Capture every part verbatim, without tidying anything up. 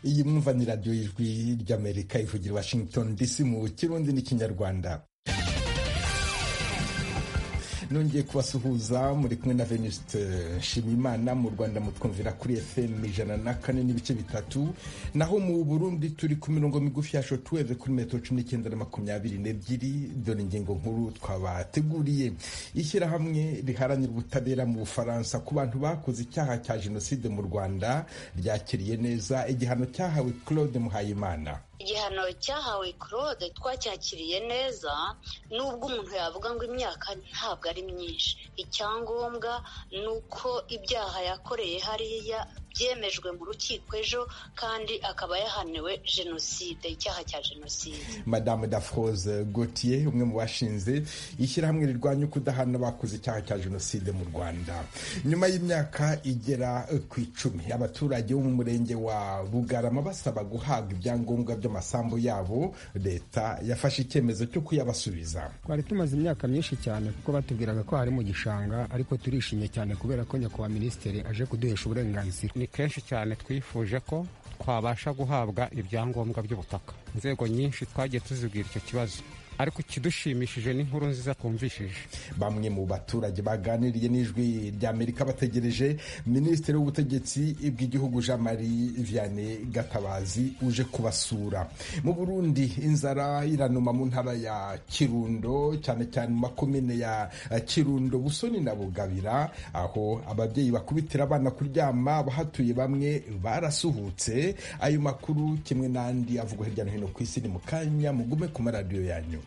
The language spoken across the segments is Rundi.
iyi mwumva ni radiyo y'ijwi ry'Amerika ivugira i Washington D C mu Kirundi n'Ikinyarwanda. Nongeye kubasuhuza muri kumwe na Venuste Nshimiyimana. Mu Rwanda mutwumvira kuri F M ijana na kane n'ibice bitatu, naho mu Burundi turi ku mirongo migufi ya shortwave kuri metero cumi n'icyenda na makumyabiri n'ebyiri. Dore ingingo nkuru twabateguriye. Ishyirahamwe riharanira ubutabera mu Bufaransa ku bantu bakoze icyaha cya jenoside mu Rwanda ryakiriye neza igihano cyahawe Claude Muhayimana. Igihano cyahawe Claude twacyakiriye neza, nubwo umuntu yavuga ngo imyaka ntabwo ari myinshi. Icyangombwa ni uko ibyaha yakoreye hariya byemejwe mu rukiko ejo, kandi akaba yahaniwe jenoside, icyaha cya jenoside. Madame Dafrose Gauthier, umwe mu bashinze ishyirahamwe rirwanya kudahana bakoze icyaha cya jenoside mu Rwanda. Nyuma y'imyaka igera ku icumi, abaturage bo mu murenge wa Bugarama basaba guhabwa ibyangombwa by'amasambu yabo, leta yafashe icyemezo cyo kuyabasubiza. Twari tumaze imyaka myinshi cyane kuko batubwiraga ko hari mu gishanga, ariko turishimye cyane kubera ko nyakubahwa minisitiri aje kuduhesha uburenganzira. Ni kenshi cyane twifuje ko twabasha guhabwa ibyangombwa by'ubutaka. Inzego nyinshi twagiye tuzibwira icyo kibazo, ariko ikidushimishije n'inkuru nziza twumvishije. Bamwe mu baturage baganiriye n'ijwi ry'Amerika bategereje Minisitiri w'Ubutegetsi bw'Igihugu Jean Marie Vianney Gatabazi uje kubasura. Mu Burundi inzara iranuma mu ntara ya Kirundo, cyane cyane mu makomine ya Kirundo, Busoni na Bugabira, aho ababyeyi bakubitira abana kuryama. Bahatuye bamwe barasuhutse. Ayo makuru kimwe n'andi avugwa hirya no hino ku isi ni mu kanya, mugume ku maradiyo yanyu.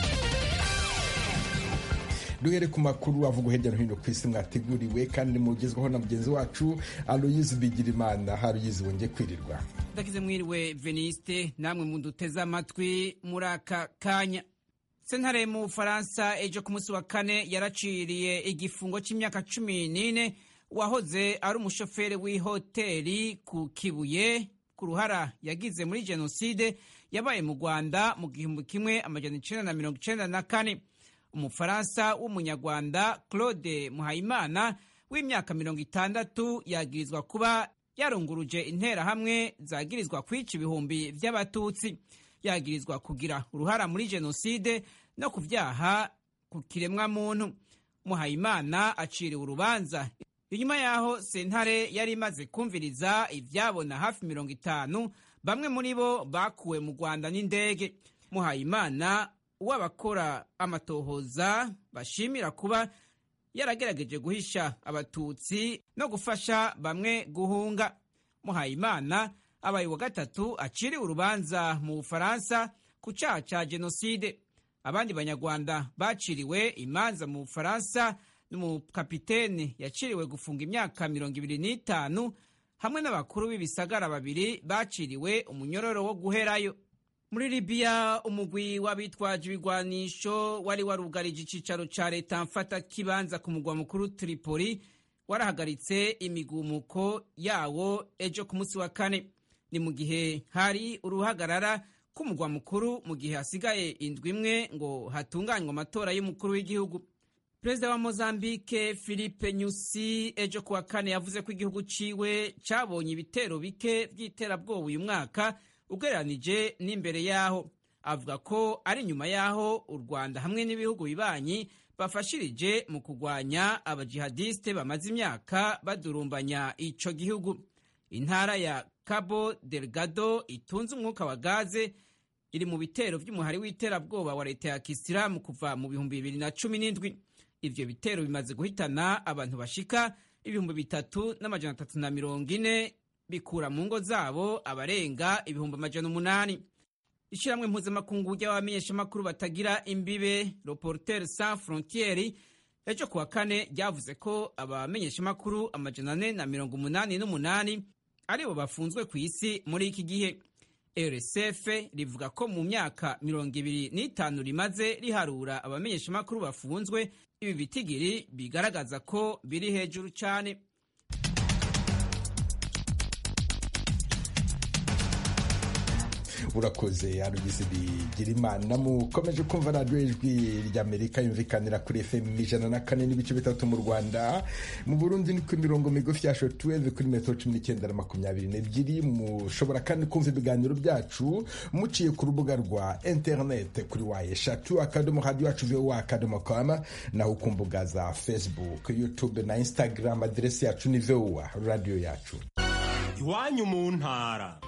Duhere ku makuru avugwa hirya no hino ku isi mwateguriwe kandi mugezwaho na mugenzi wacu Aloyizi Bigirimana. Aloyizi, wongeye kwirirwa. Ndakize mwiriwe Veniste, namwe muduteze amatwi muri aka kanya. Sentare mu Bufaransa ejo ku munsi wa kane yaraciriye igifungo cy'imyaka cumi n'ine wahoze ari umushoferi w'ihoteli ku Kibuye ku ruhara yagize muri jenoside yabaye mu Rwanda mu gihumbi kimwe amajana icenda na mirongo icenda na kane. Umufaransa w'umunyarwanda Claude Muhayimana w'imyaka mirongo itandatu yagirizwa kuba yarunguruje interahamwe zagirizwa kwica ibihumbi by'abatutsi. Yagirizwa kugira uruhara muri jenoside no ku byaha ku kiremwa muntu. Muhayimana aciriwe urubanza inyuma yaho sentare yari imaze kumviriza ibyabona hafi mirongo itanu, bamwe muri bo bakuwe mu Rwanda n'indege. Muhayimana uw'abakora amatohoza bashimira kuba yaragerageje guhisha abatutsi no gufasha bamwe guhunga. Muhayimana abaye wa gatatu aciriwe urubanza mu Bufaransa ku cyaha cya jenoside. Abandi banyarwanda baciriwe imanza mu Bufaransa n'umukapiteni yaciriwe gufunga imyaka mirongo ibiri n'itanu, hamwe n'abakuru b'ibisagara babiri baciriwe umunyororo wo guherayo. Muri Libya, umugwi w'abitwaje ibigwanisho wari warugarije icicaro ca leta mfata kibanza ku mugwa mukuru Tripoli warahagaritse imigumuko yawo ejo ku munsi wa kane. Ni mu gihe hari uruhagarara k'umugwa mukuru mu gihe hasigaye indwi imwe ngo hatunganywe amatora y'umukuru w'igihugu. Perezida wa Mozambique Filipe Nyusi ejo kuwa kane yavuze ko igihugu ciwe cabonye ibitero bike vy'iterabwoba uyu mwaka ugereranije n'imbere yaho. Avuga ko ari nyuma yaho u Rwanda hamwe n'ibihugu bibanyi bafashirije mu kugwanya abajihadiste bamaze imyaka badurumbanya ico gihugu. Intara ya Cabo Delgado itunze umwuka wa gaze iri mu bitero vy'umuhari w'iterabwoba wa leta ya Kisilamu kuva mu bihumbi bibiri na cumi n'indwi. Ivyo bitero bimaze guhitana abantu bashika ibihumbi bitatu n'amajana atatu na mirongo ine, bikura mu ngo zabo abarenga ibihumbi amajana umunani. Ishiramwe mpuzamakungu ry'abamenyeshamakuru batagira imbibe Reporters Sans Frontières ejo kuwa kane ryavuze ko abamenyeshamakuru amajana ane na mirongo umunani n'umunani aribo bafunzwe ku isi muri iki gihe. R S F rivuga ko mu myaka mirongo ibiri n'itanu rimaze riharura abamenyeshamakuru bafunzwe, ibi bitigiri bigaragaza ko biri hejuru cyane. urakoze Aloyse Bigirimana. Mukomeje kumva radiyo ijwi ry'Amerika yumvikanira kuri F M ijana na kane n'ibice bitatu mu Rwanda. Mu Burundi ni ku mirongo migufi ya shortwave kuri metero cumi n'icyenda na makumyabiri n'ebyiri. Mushobora kandi kumva ibiganiro byacu muciye ku rubuga rwa internet kuri wa eshatu akadomo radio yacu voa akadomo com, naho ku mbuga za Facebook, YouTube na Instagram aderesi yacu ni voa radio yacu. Iwanyu mu ntara.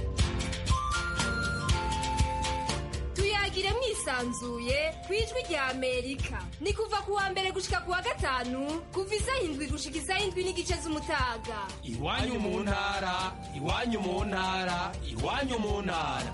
Tuyagire mwisanzuye kwijwi rya Amerika. Ni kuva kuwa mbere gushika kuwa gatanu kuva isaha indwi gushika isaha indwi n'igice z'umutaga. Iwanyu mu ntara, iwanyu mu ntara, iwanyu mu ntara.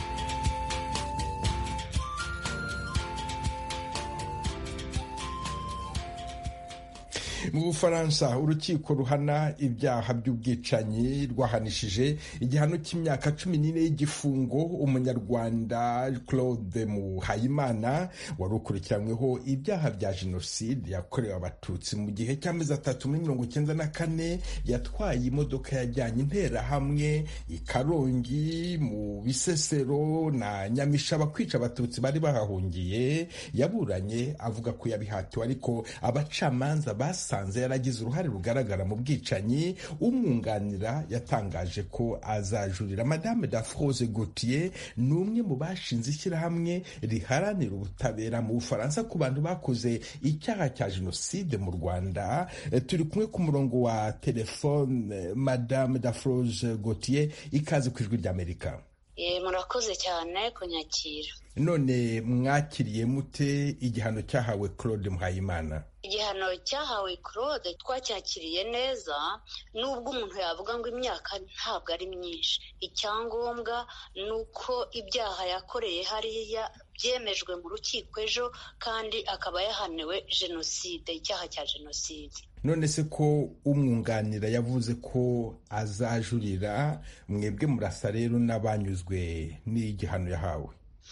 Mu Bufaransa urukiko ruhana ibyaha by'ubwicanyi rwahanishije igihano cy'imyaka cumi n'ine y'igifungo umunyarwanda Claude Muhayimana wari ukurikiranyweho ibyaha bya jenoside yakorewe abatutsi mu gihe cy'amezi atatu muri mirongo icyenda na kane. Yatwaye imodoka yajyanye interahamwe i Karongi, mu Bisesero na Nyamishaba kwica abatutsi bari bahahungiye. Yaburanye avuga ko yabihatiwe, ariko abacamanza basa yaragize uruhare rugaragara mu bwicanyi. Umwunganira yatangaje ko azajurira. Madame Dafrose Gauthier ni umwe mu bashinze ishyirahamwe riharanira ubutabera mu Bufaransa ku bantu bakoze icyaha cya jenoside mu Rwanda. Turi kumwe ku murongo wa telefone. Madame Dafrose Gauthier, ikaze ku ijwi ry'Amerika. Eh, murakoze cyane kunyakira. None mwakiriye mute igihano cyahawe Claude Muhayimana? Igihano cyahawe Claude twacyakiriye neza, nubwo umuntu yavuga ngo imyaka ntabwo ari myinshi. Icyangombwa nuko ibyaha yakoreye hariya byemejwe mu rukiko ejo, kandi akaba yahaniwe jenoside, icyaha cya jenoside. None se ko umwunganira yavuze ko azajurira, mwebwe murasa rero n'abanyuzwe n'igihano yahawe?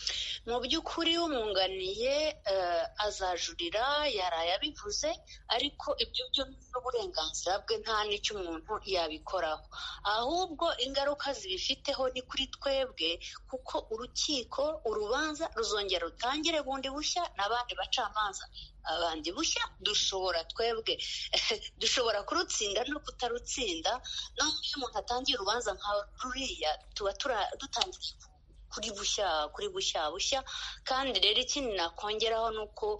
Mu by'ukuri umwunganiye uh, azajurira, yaraye abivuze, ariko ibyo byo n'uburenganzira bwe, nta n'icyo umuntu yabikoraho. Ahubwo ingaruka zibifiteho ni kuri twebwe, kuko urukiko urubanza ruzongera rutangire bundi bushya n'abandi bacamanza abandi bushya. Dushobora twebwe dushobora kurutsinda no kutarutsinda. No iyo umuntu atangiye urubanza nka ruriya tuba dutangiye kuri bushya kuri bushya bushya. Kandi rero ikindi nakongeraho nuko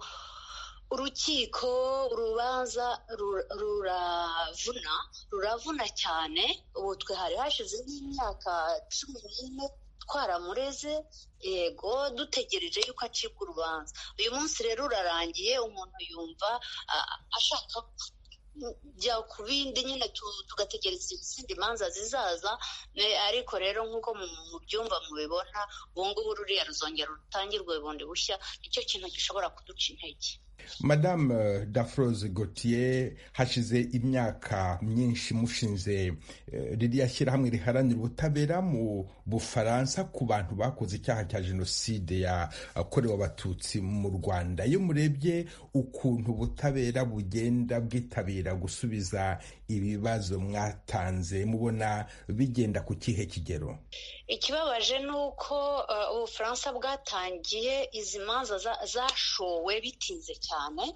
urukiko urubanza ruravuna ruravuna cyane. Ubu twe hari hashize nk'imyaka cumi n'ine twaramureze, yego dutegereje yuko acibwa urubanza. Uyu munsi rero urarangiye, umuntu yumva ashaka jya ku bindi nyine tugategereza izindi manza zizaza. Ariko rero nk'uko mu byumva mubibona, ubu ngubu ruriya ruzongera rutangirwe bundi bushya. Nicyo kintu gishobora kuduca intege. Madame Dafrose Gauthier, hashize imyaka myinshi mushinze ririya shyirahamwe riharanira ubutabera mu Bufaransa ku bantu bakoze icyaha cya jenoside yakorewe abatutsi mu Rwanda. Iyo murebye ukuntu ubutabera bugenda bwitabira gusubiza ibibazo mwatanze, mubona bigenda ku kihe kigero? Ikibabaje ni uko Ubufaransa bwatangiye izi manza zashowe bitinze cyane.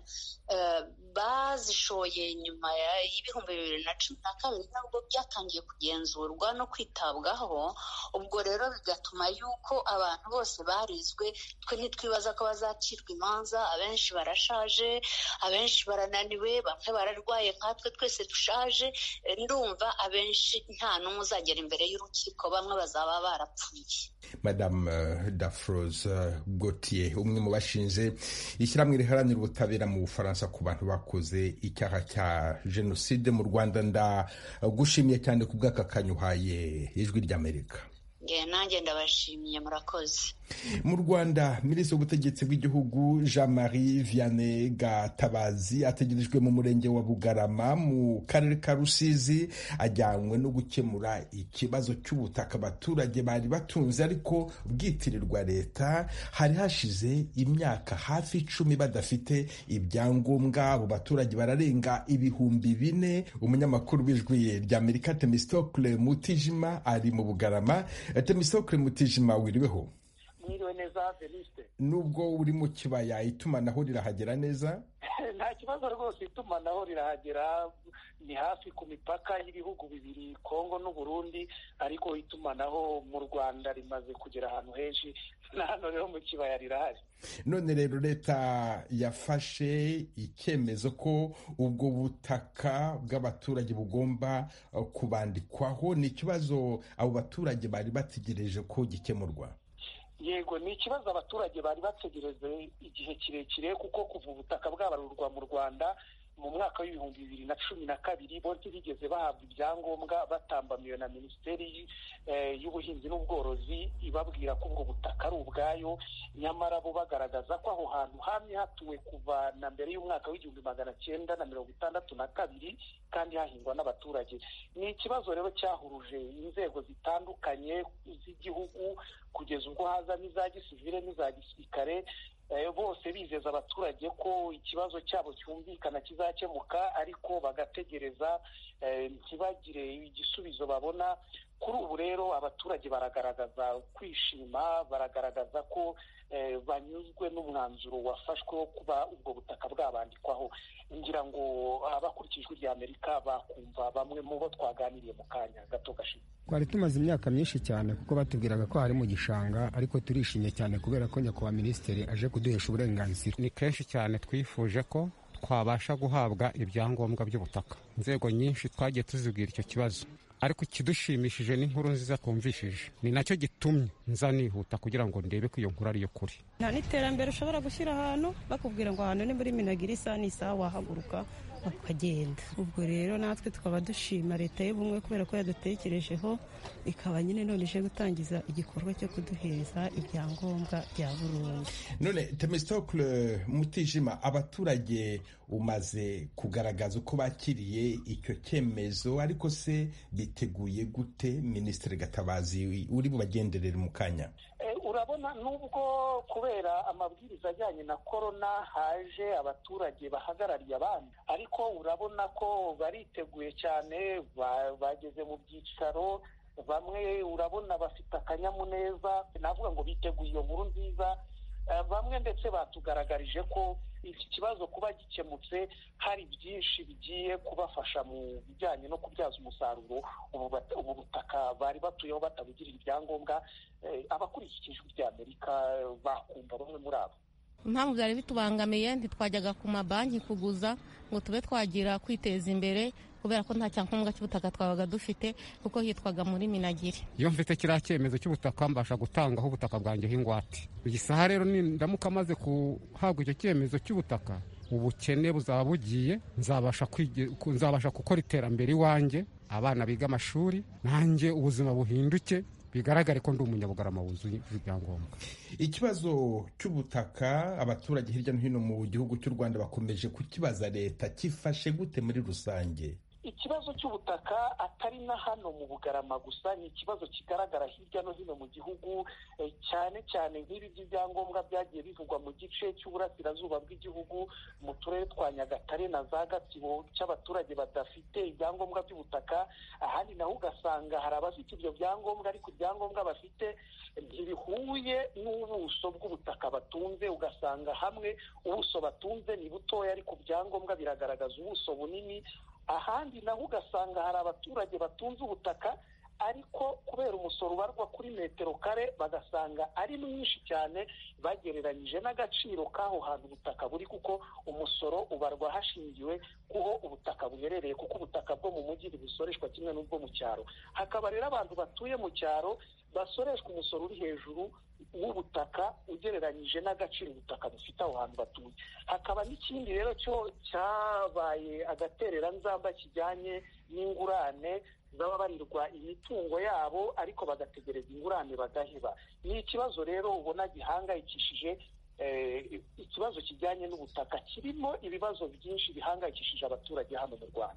Bazishoye nyuma y'ibihumbi bibiri na cumi na kabiri nabwo byatangiye kugenzurwa no kwitabwaho. Ubwo rero bigatuma yuko abantu bose barizwe, twe ntitwibaza ko bazacirwa imanza. Abenshi barashaje, abenshi barananiwe, bamwe bararwaye nkatwe twese dushaje. Ndumva abenshi nta n'umwe uzagera imbere y'urukiko, bamwe bazaba barapfuye. Madame Dafrose Gauthier, umwe mu bashinze ishyirahamwe riharanira ubutabera mu Bufaransa ku bantu bakoze icyaha cya jenoside mu Rwanda, ndagushimiye cyane ku bw'aka kanya uhaye ijwi ry'Amerika. Nanjye ndabashimiye, murakoze. Mu Rwanda, Minisitiri w'Ubutegetsi bw'Igihugu Jean Marie Vianney Gatabazi ategerejwe mu murenge wa Bugarama mu karere ka Rusizi, ajyanywe no gukemura ikibazo cy'ubutaka abaturage bari batunze ariko bwitirirwa leta. Hari hashize imyaka hafi icumi badafite ibyangombwa. Abo baturage bararenga ibihumbi bine. Umunyamakuru w'ijwi ry'Amerika Temistokle Mutijima ari mu Bugarama. Temistocle Mutijima, wiriweho? Mwiriwe neza Veniste. Nubwo uri mu kibaya, itumanaho rirahagera neza? Nta kibazo rwose, itumanaho rirahagera, ni hafi ku mipaka y'ibihugu bibiri, Kongo n'u Burundi, ariko itumanaho mu Rwanda rimaze kugera ahantu henshi, na hano rero mu kibaya rirahari. None rero leta yafashe icyemezo ko ubwo butaka bw'abaturage bugomba kubandikwaho. Ni ikibazo abo baturage bari bategereje ko gikemurwa? Yego, ni ikibazo abaturage bari bategereje igihe kirekire, kuko kuva ubutaka bwabarurwa mu Rwanda mu mwaka w'ibihumbi bibiri na cumi na kabiri bo ntibigeze bahabwa ibyangombwa, batambamiwe na Minisiteri y'Ubuhinzi n'Ubworozi ibabwira ko ubwo butaka ari ubwayo, nyamara bo bagaragaza ko aho hantu hamye hatuwe kuva na mbere y'umwaka w'igihumbi magana cyenda na mirongo itandatu na kabiri kandi hahingwa n'abaturage. Ni ikibazo rero cyahuruje inzego zitandukanye z'igihugu kugeza ubwo haza n'iza gisivile n'iza gisirikare, bose bizeza abaturage ko ikibazo cyabo cyumvikana kizakemuka, ariko bagategereza ntibagire igisubizo babona. Kuri ubu rero abaturage baragaragaza kwishima, baragaragaza ko banyuzwe n'umwanzuro wafashwe wo kuba ubwo butaka bwabandikwaho. Ngira ngo abakurikijwe rya Amerika bakumva bamwe mu bo twaganiriye mu kanya gato gashize. Twari tumaze imyaka myinshi cyane kuko batubwiraga ko hari mu gishanga, ariko turishimye cyane kubera ko nyakubahwa minisitiri aje kuduhesha uburenganzira. Ni kenshi cyane twifuje ko twabasha guhabwa ibyangombwa by'ubutaka. Inzego nyinshi twagiye tuzibwira icyo kibazo, ariko ikidushimishije n'inkuru nziza twumvishije, ni nacyo gitumye nza nihuta kugira ngo ndebe ko iyo nkuru ari yo kuri. Nta n'iterambere ushobora gushyira ahantu bakubwira ngo ahantu ni muri Minagiri, isaha n'isaha wahaguruka ukagenda. Ubwo rero natwe tukaba dushima leta y'ubumwe kubera ko yadutekerejeho, ikaba nyine none ije gutangiza igikorwa cyo kuduhereza ibyangombwa bya burundu. None Temistocle Mutijima, abaturage umaze kugaragaza uko bakiriye icyo cyemezo, ariko se biteguye gute? Minisitiri Gatabazi uri bubagenderere mu kanya. Urabona, nubwo kubera amabwiriza ajyanye na korona haje abaturage bahagarariye abandi, ariko urabona ko bariteguye cyane, bageze mu byicaro, bamwe urabona bafite akanyamuneza, navuga ngo biteguye iyo nkuru nziza. Bamwe ndetse batugaragarije ko iki kibazo kuba gikemutse hari byinshi bigiye kubafasha mu bijyanye no kubyaza umusaruro ubu butaka bari batuyeho batabugirira ibyangombwa. Abakurikije ijwi rya Amerika bakumva bamwe muri abo. Impamvu byari bitubangamiye, ntitwajyaga ku mabanki kuguza ngo tube twagira kwiteza imbere, kubera ko nta cyangombwa cy'ubutaka twabaga dufite, kuko hitwaga muri Minagiri. Iyo mfite kiriya cyemezo cy'ubutaka mbasha gutangaho ubutaka bwanjye h'ingwate. Igisaha rero ndamuka amaze guhabwa icyo cyemezo cy'ubutaka, ubukene buzaba bugiye, nzabasha nzabasha gukora iterambere iwanjye, abana biga amashuri, nanjye ubuzima buhinduke, bigaragare ko ndi umunyabugarama wuzuye ibyangombwa. Ikibazo cy'ubutaka abaturage hirya no hino mu gihugu cy'u Rwanda bakomeje kukibaza leta, kifashe gute muri rusange? Ikibazo cy'ubutaka atari na hano mu Bugarama gusa, ni ikibazo kigaragara hirya no hino mu gihugu, cyane cyane nk'ibi by'ibyangombwa byagiye bivugwa mu gice cy'uburasirazuba bw'igihugu, mu turere twa Nyagatare na za Gatsibo, cy'abaturage badafite ibyangombwa by'ubutaka. Ahandi naho ugasanga hari abafite ibyo byangombwa, ariko ibyangombwa bafite ntibihuye n'ubuso bw'ubutaka batunze. Ugasanga hamwe ubuso batunze ni butoya, ariko ibyangombwa biragaragaza ubuso bunini. Ahandi naho ugasanga hari abaturage batunze ubutaka, ariko kubera umusoro ubarwa kuri metero kare bagasanga ari mwinshi cyane bagereranyije n'agaciro k'aho hantu ubutaka buri, kuko umusoro ubarwa hashingiwe kuho ubutaka buherereye, kuko ubutaka bwo mu mujyi busoreshwa kimwe n'ubwo mu cyaro. Hakaba rero abantu batuye mu cyaro basoreshwa umusoro uri hejuru w'ubutaka ugereranyije n'agaciro ubutaka bufite aho hantu batuye. Hakaba n'ikindi rero cyo cyabaye agatereranzamba kijyanye n'ingurane z'ababarirwa imitungo yabo, ariko bagategereza ingurane bagaheba. Ni ikibazo rero ubona gihangayikishije, ikibazo kijyanye n'ubutaka kirimo ibibazo byinshi bihangayikishije abaturage hano mu Rwanda.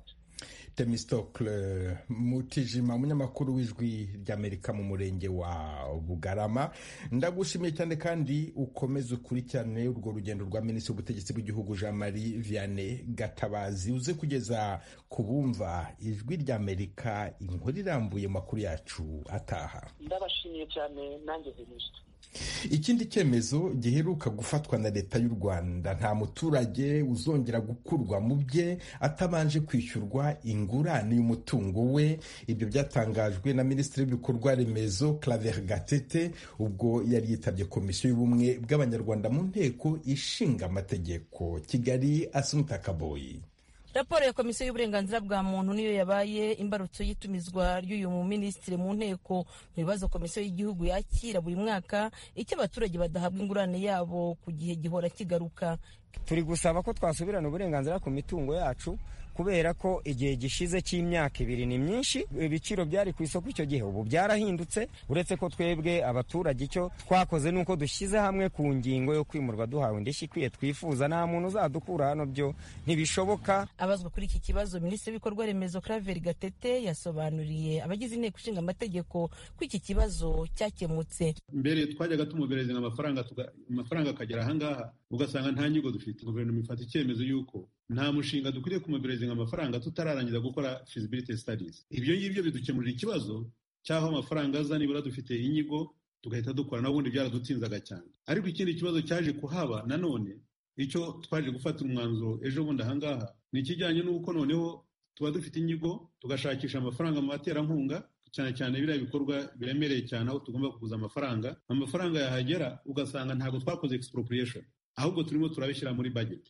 Temistokle Mutijima, umunyamakuru w'ijwi ry'Amerika mu murenge wa Bugarama, ndagushimiye cyane kandi ukomeze ukurikirane urwo rugendo rwa Minisitiri w'Ubutegetsi bw'Igihugu Jean Marie Vianney Gatabazi, uze kugeza ku bumva ijwi ry'Amerika inkuru irambuye makuru yacu ataha. Ndabashimiye cyane nanjye Venuste. Ikindi cyemezo giheruka gufatwa na leta y'u Rwanda, nta muturage uzongera gukurwa mu bye atabanje kwishyurwa ingurane y'umutungo we. Ibyo byatangajwe na Minisitiri w'ibikorwa remezo Claver Gatete ubwo yari yitabye komisiyo y'ubumwe bw'Abanyarwanda mu nteko ishinga amategeko. Kigali, Asumta Kaboyi. Raporo ya komisiyo y'uburenganzira bwa muntu niyo yabaye imbarutso y'itumizwa ry'uyu mu minisitiri mu nteko mu bibazo komisiyo y'igihugu yakira buri mwaka icyo abaturage badahabwa ingurane yabo ku gihe gihora kigaruka. Turi gusaba ko twasubirana uburenganzira ku mitungo yacu kubera ko igihe gishize cy'imyaka ibiri ni myinshi, ibiciro byari ku isoko icyo gihe ubu byarahindutse. Uretse ko twebwe abaturage icyo twakoze nuko dushyize hamwe ku ngingo yo kwimurwa duhawe indishyi ikwiye twifuza, nta muntu uzadukura hano, byo ntibishoboka. Abazwa kuri iki kibazo, Minisitiri w'ibikorwa remezo Claver Gatete yasobanuriye abagize inteko ishinga amategeko ko iki kibazo cyakemutse. Mbere twajyaga tumubereza amafaranga amafaranga akagera ahangaha ugasanga nta nyigo dufite. Guverinoma ifata icyemezo yuko nta mushinga dukwiriye kumubereza amafaranga tutararangiza gukora feasibility studies. Ibyo ngibyo bidukemurira ikibazo cyaho amafaranga aza nibura dufite inyigo tugahita dukora, n'ubundi byaradutinzaga cyane. Ariko ikindi kibazo cyaje kuhaba nanone, icyo twaje gufatira umwanzuro ejo bundi ahangaha, ni ikijyanye n'uko noneho tuba dufite inyigo tugashakisha amafaranga mu baterankunga, cyane cyane biriya bikorwa biremereye cyane aho tugomba kuguza amafaranga. Amafaranga yahagera ugasanga ntabwo twakoze expropriation, ahubwo turimo turabishyira muri budget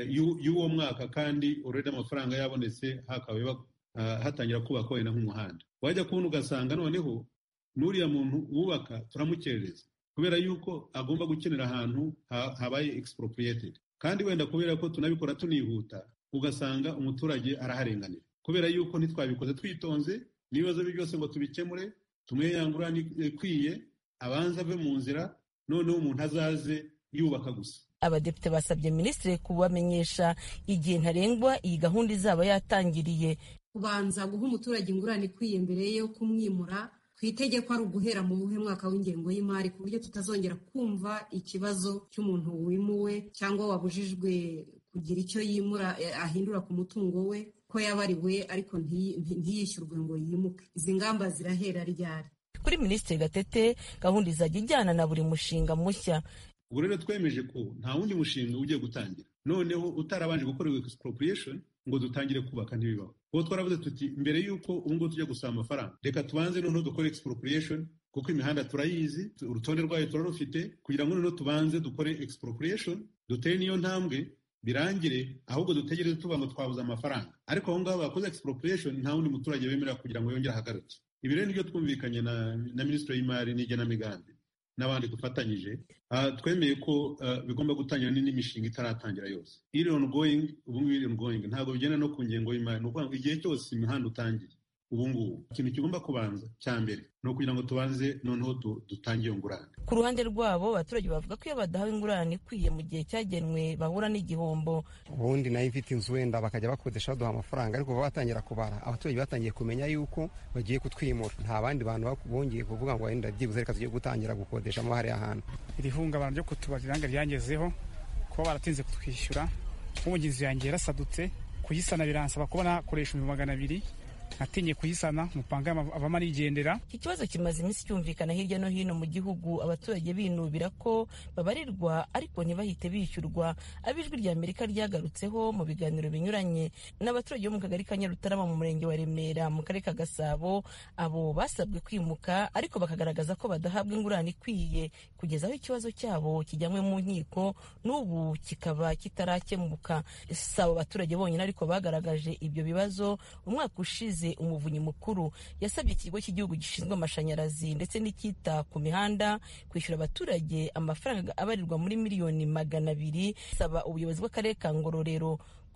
y'uwo mwaka, kandi already amafaranga yabonetse hakabaye uh, hatangira kubaka wenda nk'umuhanda. Wajya kubona ugasanga noneho n'uriya muntu wubaka turamukerereza kubera yuko agomba gukenera ahantu ha, habaye expropriated, kandi wenda kubera ko tunabikora tunihuta ugasanga umuturage araharenganira kubera yuko ntitwabikoze twitonze. N'ibibazo byose ngo tubikemure tumwe yangurane ikwiye abanza ave mu nzira, noneho umuntu azaze yubaka gusa. Abadepite basabye minisitiri kubamenyesha igihe ntarengwa iyi gahunda izaba yatangiriye. Kubanza guha umuturage ingurane ikwiye mbere yo kumwimura ku itegeko ari uguhera mu buhe mwaka w'ingengo y'imari, ku buryo tutazongera kumva ikibazo cy'umuntu wimuwe cyangwa wabujijwe kugira icyo yimura ahindura ku mutungo we ko yabariwe ariko ntiyishyurwe ngo yimuke. Izi ngamba zirahera ryari? Kuri Minisitiri Gatete, gahunda izajya ijyana na buri mushinga mushya. Ubwo rero twemeje ko nta wundi mushinga ugiye gutangira noneho utarabanje gukorerwa expropriation ngo dutangire kubaka ntibibaho. Kuko twaravuze tuti mbere yuko ubu ngubu tujya gusaba amafaranga, reka tubanze noneho dukore expropriation, kuko imihanda turayizi, urutonde rwayo turarufite, kugira ngo noneho tubanze dukore expropriation, dutere niyo ntambwe birangire, ahubwo dutegereze tuba ngo twabuze amafaranga. Ariko aho ngaho bakoze expropriation nta wundi muturage bemerera kugira ngo yongere ahagaruke. Ibi rero nibyo twumvikanye na, na Minisitiri y'Imari n'Igenamigambi n'abandi dufatanyije. Uh, twemeye ko uh, bigomba gutangira n'indi mishinga itaratangira yose. Iri ongoing, ubu ngubu iri ongoing, ntabwo bigenda no ku ngengo y'imari. Ni ukuvuga ngo igihe cyose imihanda utangiye ubu ngubu ikintu kigomba kubanza cya mbere ni ukugira ngo tubanze noneho dutangiye ingurane. Ku ruhande rwabo abaturage bavuga ko iyo badahawe ingurane ikwiye mu gihe cyagenwe bahura n'igihombo. Ubundi nayo ifite inzu wenda bakajya bakodesha baduha amafaranga, ariko batangira kubara abaturage batangiye kumenya yuko bagiye kutwimura. Nta bandi bantu bongeye kuvuga ngo wenda byibuze reka tugiye gutangira gukodesha mo hariya hantu. Iri hungabana ryo kutubarira ngo ryangezeho kuba baratinze kutwishyura, umugizi yanjye yarasadutse kuyisana biransaba kuba nakoresha ibihumbi magana abiri, natinye kuyisana mupanga abama nigendera. Iki kibazo kimaze iminsi cyumvikana hirya no hino mu gihugu, abaturage binubira ko babarirwa ariko ntibahite bishyurwa. Abijwi rya Amerika ryagarutseho mu biganiro binyuranye n'abaturage bo mu kagari ka Nyarutarama mu murenge wa Remera mu karere ka Gasabo. Abo basabwe kwimuka ariko bakagaragaza ko badahabwa ingurane ikwiye kugeza aho ikibazo cyabo kijyanywe mu nkiko, n'ubu kikaba kitarakemuka. Si abo baturage bonyine ariko bagaragaje ibyo bibazo. Umwaka ushize Umuvunyi Mukuru yasabye ikigo cy'igihugu gishinzwe amashanyarazi ndetse n'icyita ku mihanda kwishyura abaturage amafaranga abarirwa muri miliyoni magana abiri. Saba ubuyobozi bw'akarere ka Ngororero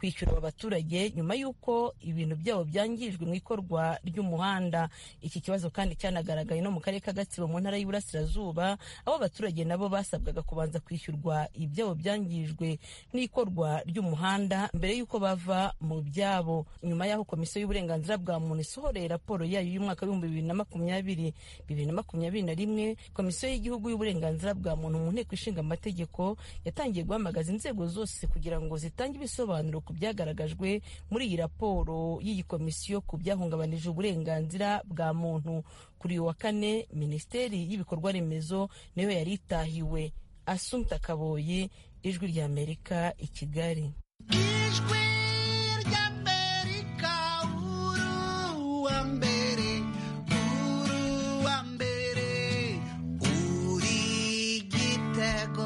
kwishyura aba baturage nyuma y'uko ibintu byabo byangijwe mu ikorwa ry'umuhanda. Iki kibazo kandi cyanagaragaye no mu karere ka Gatsibo mu ntara y'Iburasirazuba, aho abaturage nabo basabwaga kubanza kwishyurwa ibyabo byangijwe n'ikorwa ry'umuhanda mbere y'uko bava mu byabo. Nyuma y'aho komisiyo y'uburenganzira bwa muntu isohoreye raporo yayo y'umwaka w'ibihumbi bibiri na makumyabiri bibiri na makumyabiri na rimwe, komisiyo y'igihugu y'uburenganzira bwa muntu mu nteko ishinga amategeko yatangiye guhamagaza inzego zose kugira ngo zitange ibisobanuro ku byagaragajwe muri iyi raporo y'iyi komisiyo ku byahungabanije uburenganzira bwa muntu. Kuri uyu wa kane, minisiteri y'ibikorwa remezo niyo yari itahiwe. Assumpta Kaboyi, Ijwi ry'Amerika, i Kigali. Ijwi ry'Amerika, uru wa mbere, uru wa mbere, uri Gitego.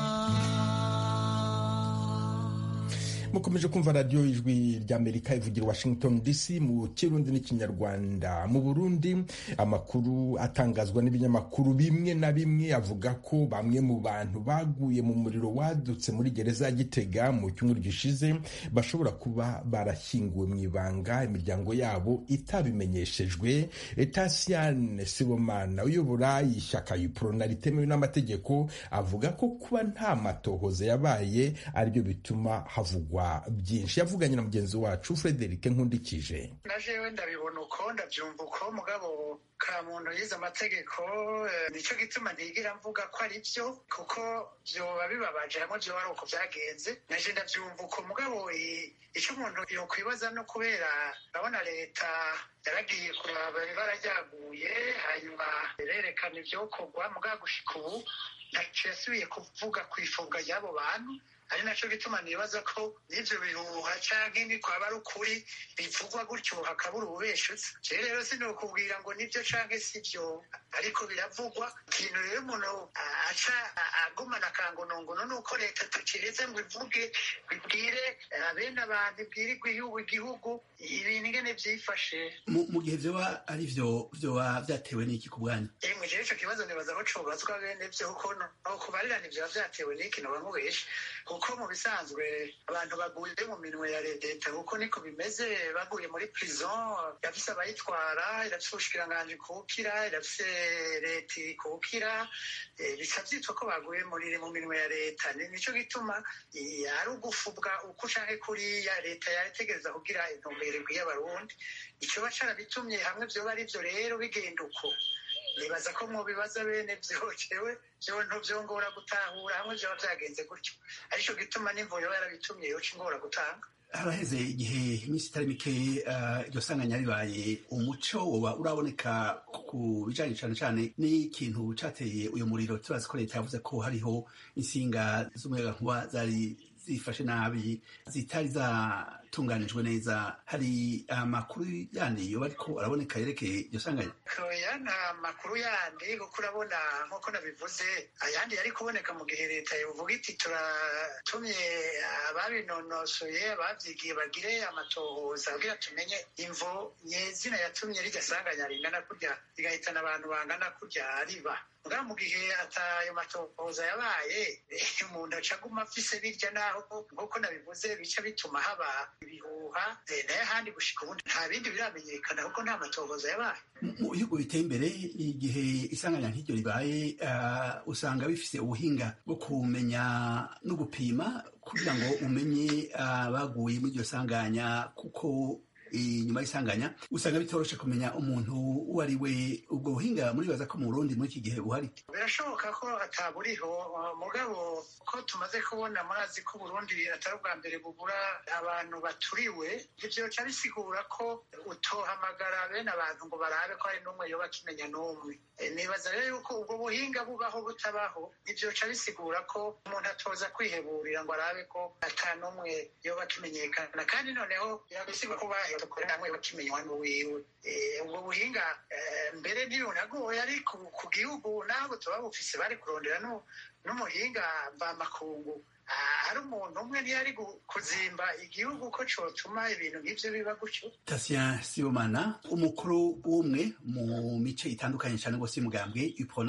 mukomeje kumva radiyo ijwi ry'Amerika ivugira Washington D C mu Kirundi n'Ikinyarwanda. Mu Burundi, amakuru atangazwa n'ibinyamakuru bimwe na bimwe avuga ko bamwe mu bantu baguye mu muriro wadutse muri gereza ya Gitega mu cyumweru gishize bashobora kuba barashyinguwe mu ibanga, imiryango yabo itabimenyeshejwe. Etasiane Sibomana uyobora ishyaka Iprona ritemewe n'amategeko avuga ko kuba nta matohoza yabaye aribyo bituma havugwa byinshi. Yavuganye na mugenzi wacu Frederic Nkundikije. Najewe ndabibona uko ndabyumva uko mugabo ka muntu yize amategeko, nicyo gituma ntigira mvuga ko ari byo, kuko byoba bibabaje hamwe byo ari uko byagenze. Naje ndabyumva uko mugabo icyo umuntu yokwibaza no kubera urabona leta yaragiye kuraba ibara ryaguye hanyuma irerekana ibyokorwa mugabo gushika ubu ntacyo yasubiye kuvuga ku ifungwa ry'abo bantu. ari nacyo gituma nibaza ko n'ibyo bihuha canke ni kwaba ari ukuri bivugwa gutyo hakabura ububeshutse. Je rero sinokubwira ngo nibyo canke sibyo, ariko biravugwa. Ikintu rero umuntu aca agumana akangonongono nuko leta tukireze ngo ivuge, bibwire abene abantu, ibwirirwe igihugu igihugu ibintu ingene vyifashe. Mu gihe vyoba ari vyo vyoba vyatewe n'iki ku bwanyu? Emwe je ico kibazo nibaza ko cobazwa bene vyo kuko no kubarirana ivyo vyatewe n'iki no bamubeshe, kuko mu bisanzwe abantu baguye mu minwe ya leta kuko niko bimeze. Baguye muri prison, yafise abayitwara, irafise ubushikiranganji kuwukira, irafise leta kuwukira, bica vyitwa ko baguye muri mu minwe ya leta. Nico gituma ari ugufubwa uko canke kuriya leta yategereza kugira intumbero ikwiye abarundi. Icoba carabitumye hamwe vyoba ari vyo rero bigenda uko, nibaza ko mubibaza bene vyocewe vyonto vyongora gutahura hamwe vyoba vyagenze gutyo, arico gituma n'imvo yoba yarabitumye yoca ingora gutanga. Haraheze igihe iminsi itari mike iryo sanganya ribaye, umuco woba uraboneka ku bijanye cane cane n'ikintu cateye uyu muriro? Turazi ko leta yavuze ko hariho insinga z'umuyagankuba zari zifashe nabi, zitari zatunganijwe neza. Hari amakuru yandi yoba ariko araboneka yerekeye iryo sanganya? Oya, nta makuru yandi, kuko urabona nk'uko nabivuze, ayandi yari kuboneka mu gihe leta yovuga iti turatumye ababinonosoye abavyigiye bagire amatohoza kugira tumenye imvo nyezina yatumye rirya sanganya ringana kurya rigahitana abantu bangana kurya riba. Muga mu gihe atayo matohoza yabaye, umuntu aca aguma afise birya naho nk'uko nabivuze bica bituma haba ibihuha, naye ahandi gushika ubundi nta bindi biramenyekana kuko nta matohoza yabaye. Mu bihugu biteye imbere, igihe isanganya nk'iryo ribaye, uh, usanga bifise ubuhinga bwo kumenya no gupima kugira ngo umenye abaguye uh, muri iryo sanganya, kuko inyuma y'isanganya usanga bitoroshe kumenya umuntu uwo ari we. Ubwo buhinga muribaza ko mu Burundi muri iki gihe buhari? Birashoboka ko ataburiho, mugabo ko tumaze kubona, murazi ko Burundi atari ubwa mbere bubura abantu baturiwe. Ivyo ca bisigura ko utohamagara bene abantu ngo barabe ko hari n'umwe yoba akimenya n'umwe. E, nibaza rero yuko ubwo buhinga bubaho butabaho, ivyo ca bisigura ko umuntu atoza kwiheburira ngo arabe ko ata n'umwe yoba akimenyekana, kandi noneho birabisigura ko bayo dukorera hamwe bakimenywa n'uwiwe. Ubwo buhinga mbere ntibinagoye, ariko ku gihugu nabo tuba bufise bari kurondera n'umuhinga mvamakungu. Hari umuntu umwe ntiyari kuzimba igihugu ko cotuma ibintu nk'ivyo biba gutyo. Tasien Sibomana, umukuru w'umwe mu mice itandukanye cyane gose y'umugambwe Iprona,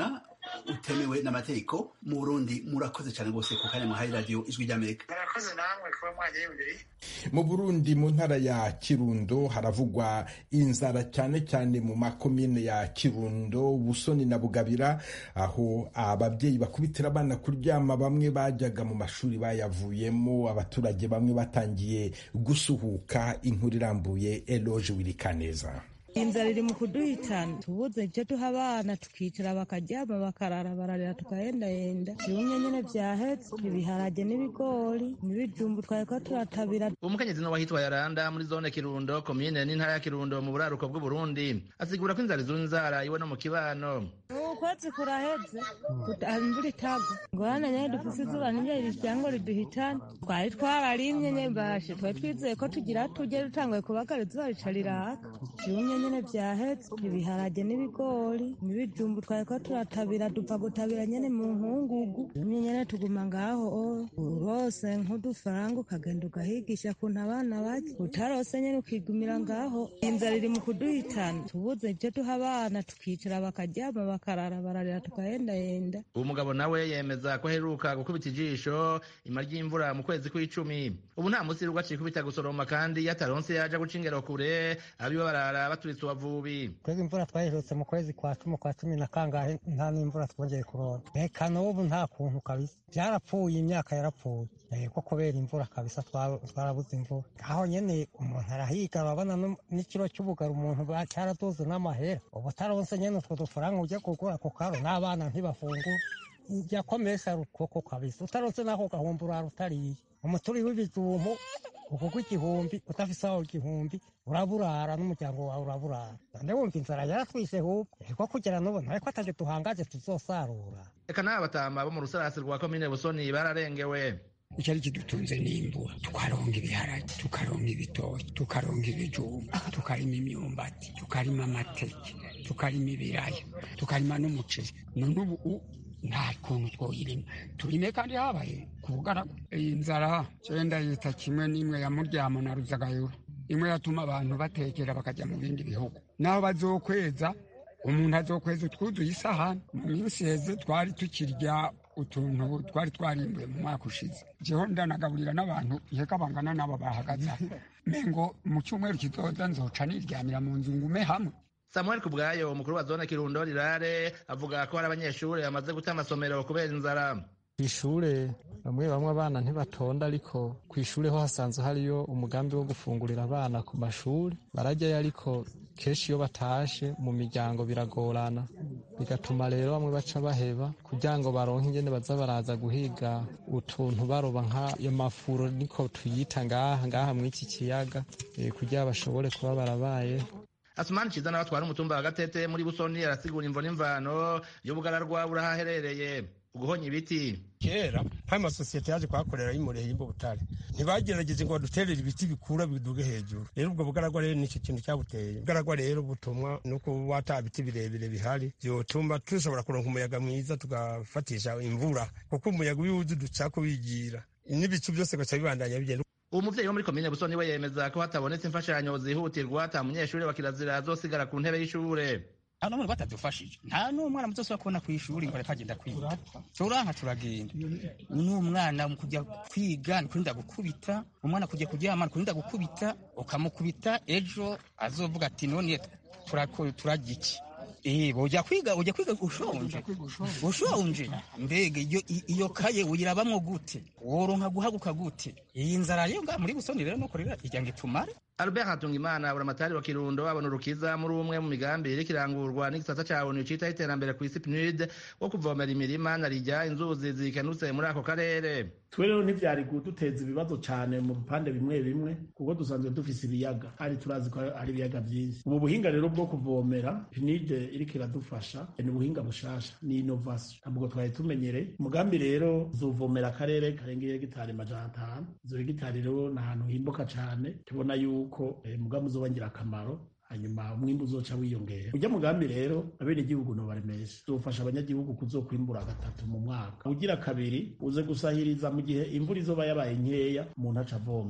utemewe n'amategeko mu Burundi. Murakoze cyane rwose ku kanya muhaye radio Ijwi ry'Amerika. murakoze namwe kuba mwanyiyumviriye. Mu Burundi mu ntara ya Kirundo haravugwa inzara cyane cyane mu makomine ya Kirundo, Busoni na Bugabira, aho ababyeyi bakubitira abana kuryama, bamwe bajyaga mu mashuri bayavuyemo, abaturage bamwe batangiye gusuhuka. Inkuru irambuye Eloge Wirikaneza. Inzara iri mu kuduhitana, tubuze ibyo duha abana tukicara bakaryama bakarara bararira tukahendahenda. Bimwe nyene vyahetse ibiharage n'ibigori n'ibijumbu twariko turatabira. Umukenyezi no wahitwa Yaranda muri zone Kirundo komine n'intara ya Kirundo mu buraruko bw'u Burundi asigura ko inzara izura inzara iwe no mu kibano. Ukwezi kuraheze imvura itagwa ngorane nyene dufise izuba nivyo riryango riduhitana. Twari twararimye nyene bashe twari twizeye ko tugira tujye dutanguye kubagara izuba rica riraka. Bimwe nyene vyahetse ibiharage n'ibigori n'ibijumbu twariko turatabira dupfa gutabira nyene mu nkungugu. Bimwe nyene tuguma ngaho urose nk'udufaranga ukagenda ugahigisha kuntu abana bake, utarose nyene ukigumira ngaho. Inzara iri mu kuduhitana, tubuze ivyo duha abana tukicara bakaryama bakarara bararira tukahendahenda. Uwo mugabo nawe yemeza ko aheruka gukubita ijisho ima ry'imvura mu kwezi kw'icumi. Ubu nta musi rugwa cikubita gusoroma kandi yataronse yaja guca ingero kure abiba barara baturitse uwavubi. Twebwe imvura twaherutse mu kwezi kwa cumi kwa cumi na kangahe nta n'imvura twongeye kuronka. Reka n'ubu nta kuntu kabisa, vyarapfuye, imyaka yarapfuye ko kubera imvura kabisa, twarabuze imvura. Aho nyene umuntu arahiga, urabona n'ikiro cy'ubugari umuntu cyaraduze n'amahera. Ubu taronse nyene utwo dufaranga ujya kugura ku karo n'abana ntibafungura, yakomesa rukoko kabisa. Utaronse nako gahumbi urara utariye. Umuturi w'ibijumbu ukugwa igihumbi, utafise aho igihumbi uraburara n'umuryango wawe uraburara. Nande wumva inzara yaratwishe hubwo ko kugira n'ubu ariko ataje duhangaje tuzosarura. Eka n'abatama bo mu rusarasi rwa komine Busoni bararengewe. Icyari kidutunze n'imbura, tukaronga ibiharage, tukaronga ibitoki, tukaronga ibijumba, tukarima imyumbati, tukarima amateke, tukarima ibiraya, tukarima n'umuceri. None ubu nta kuntu twoyirima turime kandi habaye kugaragara. Iyi nzara cyenda yita kimwe n'imwe ya Muryamo na Ruzagayura, imwe yatuma abantu batekera bakajya mu bindi bihugu. Naho bazokweza umuntu azokweza utwuzuye isahani. Mu minsi heze twari tukirya utuntu twari twarimbuye mu mwaka ushize. Jeho ndanagaburira n'abantu iheka bangana n'abo bahagaze mengo mu cyumweru kizoza nzoca niryamira mu nzu ngume hamwe. Samuel Kubwayo umukuru wa zone Kirundo Rirare avuga ko hari abanyeshuri bamaze guta amasomero kubera inzara. Ishure bamwe bamwe abana ntibatonda, ariko ku ishure ho hasanzwe hariyo umugambi wo gufungurira abana ku mashuri. Barajyayo ariko kenshi iyo batashe mu miryango biragorana, bigatuma rero bamwe baca baheba kugira ngo baronke ingene baza baraza guhiga utuntu baroba nk'ayo mafuro niko tuyita ngaha ngaha mw'iki kiyaga, e, kugira bashobore kuba barabaye. Asumani Ciza nawe atwara umutumba wa Gatete muri Busoni arasigura imvo n'imvano y'ubugararwa burahaherereye. Uguhonya ibiti kera hari amasosiyete yaje kuhakorera y'Imurenge y'Imbubutare, ntibagerageje ngo baduterere ibiti bikura biduge hejuru. Rero ubwo bugaragwa rero nicyo kintu cyabuteye. Bugaragwa rero butumwa nuko wata biti birebire bihari byotuma tushobora kuronka umuyaga mwiza tugafatisha imvura, kuko umuyaga w'uzi duca kubigira n'ibicu byose gaca bibandanya bigenda. Uwo muvyeyi wo muri komine Busoni we yemeza ko hatabonetse imfashanyo zihutirwa ata munyeshuri wa kirazira azosigara ku ntebe y'ishure. Ano mwe batadufashije nta n'umwana muzosubira kubona ku ishuri ngo arikagenda kwiga, turanka turagenda n'umwana mu kujya kwiga nikurinda gukubita umwana kujya kuryama nikurinda gukubita, ukamukubita ejo azovuga ati none turarya iki? Eh, ujya kwiga ujya kwiga ushonje ushonje mbega iyo iyo kaye uyirabamwo gute, woronka guhaguka gute? Iyi nzara rero nga muri Busoni rero no korera ijyange tumare. Albert Hatungimana buramatari wa Kirundo abona urukiza muri umwe mu migambi iri kirangurwa n'igisata ca O N U cita iterambere ku isi P N U D wo kuvomera imirima na rijya inzuzi zikenutse muri ako karere. Twe rero ntivyari kuduteza ibibazo cyane mu bipande bimwe bimwe, kuko dusanzwe dufise ibiyaga kandi turazi ko ari ibiyaga byinshi. Ubu buhinga rero bwo kuvomera P N U D iri kiradufasha, ni ubuhinga bushasha, ni innovation ntabwo twari tumenyereye. Umugambi rero uzovomera akarere karengeye hegitari majana atanu. Izo hegitari rero ni ahantu himboka cyane, tubona yuko eh, umugambi uzobangira akamaro, hanyuma umwimbu uzoca wiyongera. Ujya mugambi rero abene igihugu no baremesha uzofasha abanyagihugu kuzokwimbura gatatu mu mwaka. Ugira kabiri uze gusahiriza mu gihe imvura izoba yabaye nkeya umuntu aca avomera.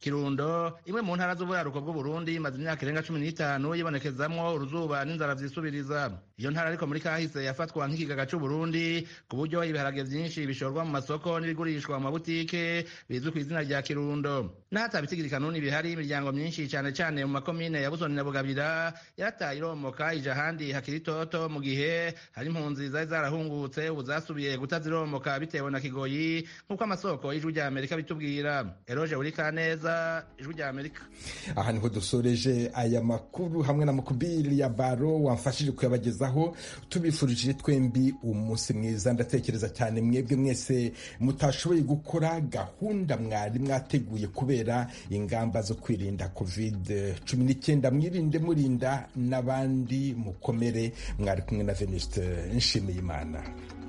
Kirundo imwe mu ntara z'uburaruko bw'Uburundi imaze imyaka irenga cumi n'itanu yibonekezamwo uruzuba n'inzara vyisubiriza. Iyo ntara ariko muri kahise yafatwa nk'ikigaga c'Uburundi ku buryo ibiharage vyinshi bishorwa mu masoko n'ibigurishwa mu mabutike bizwi ku izina rya Kirundo. N'ahatabitigiri kanuni bihari imiryango myinshi cane cane mu makomine ya Busoni na Bugabira yarataye iromoka ija ahandi hakiri itoto mu gihe hari impunzi zari zarahungutse ubu zasubiye gutaziromoka bitewe na kigoyi nk'uko amasoko y'Ijwi rya Amerika bitubwira. Eroje Urikaneza, Ijwi rya Amerika. Aha niho dusoreje aya makuru hamwe na Mukubiri ya Baro wamfashije kuyabagezaho, tubifurije twembi umunsi mwiza. Ndatekereza cyane mwebwe mwese mutashoboye gukora gahunda mwari mwateguye kubera ingamba zo kwirinda covid cumi n'icyenda. Mwirinde murinda n'abandi, mukomere. Mwari kumwe na Venuste Nshimiyimana.